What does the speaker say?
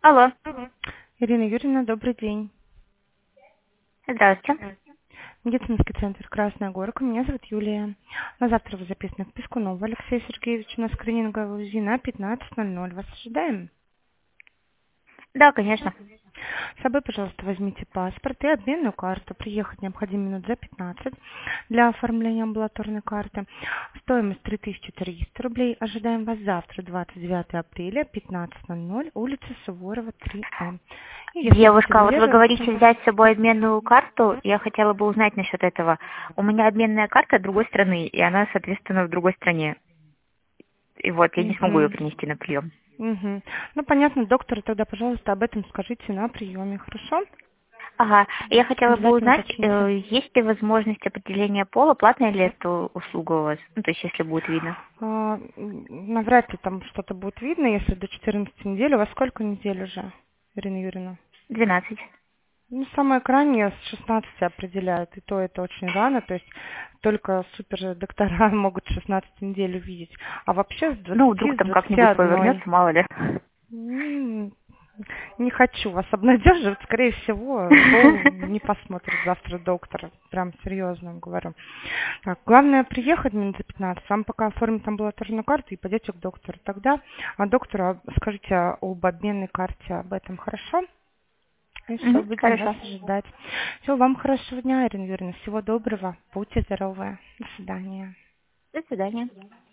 Алло, Ирина Юрьевна, добрый день. здравствуйте. Медицинский центр «Красная Горка». Меня зовут Юлия. На завтра вы записаны к Пискунову Алексею Сергеевичу на скрининговую УЗИ на 15:00. Вас ожидаем? Да, конечно. С собой, пожалуйста, возьмите паспорт и обменную карту. Приехать необходимо минут за 15 для оформления амбулаторной карты. Стоимость 3300 рублей. Ожидаем вас завтра, 29 апреля, 15:00, улица Суворова, 3М. И если будете Девушка, вот вы задерживаться... говорите взять с собой обменную карту. Я хотела бы узнать насчет этого. У меня обменная карта другой страны, и она, соответственно, в другой стране. И вот, я не смогу ее Мгм. принести на прием. Мгм. Ну, понятно, доктор, тогда, пожалуйста, об этом скажите на приеме, хорошо? Ага, я хотела бы Обязательно узнать, уточните. есть ли возможность определения пола, платная ли эта услуга у вас? Ну, то есть, если будет видно. Навряд ли там что-то будет видно, если до 14 недель. У вас сколько недель уже, Ирина Юрьевна? 12. Ну, самое крайнее с 16 определяют, и то это очень рано, то есть только супер доктора могут 16 недель увидеть, а вообще с Ну, 20, вдруг с там как-нибудь 21. повернется, мало ли. М, Не хочу вас обнадеживать, скорее всего, пол не посмотрит завтра доктор, прям серьезно вам говорю. Так, главное приехать минут за 15, вам пока оформить амбулаторную карту и пойдете к доктору. Тогда доктору скажите об обменной карте, об этом, хорошо? И все, Угу, будем вас хорошо. ожидать. Все, вам хорошего дня, Ирина Юрьевна, всего доброго, будьте здоровы, до свидания. До свидания.